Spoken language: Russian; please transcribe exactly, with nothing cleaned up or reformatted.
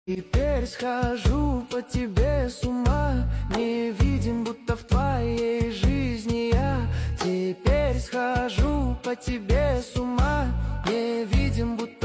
Теперь схожу по тебе с ума, не видим, будто в твоей жизни я. Теперь схожу по тебе с ума, не видим, будто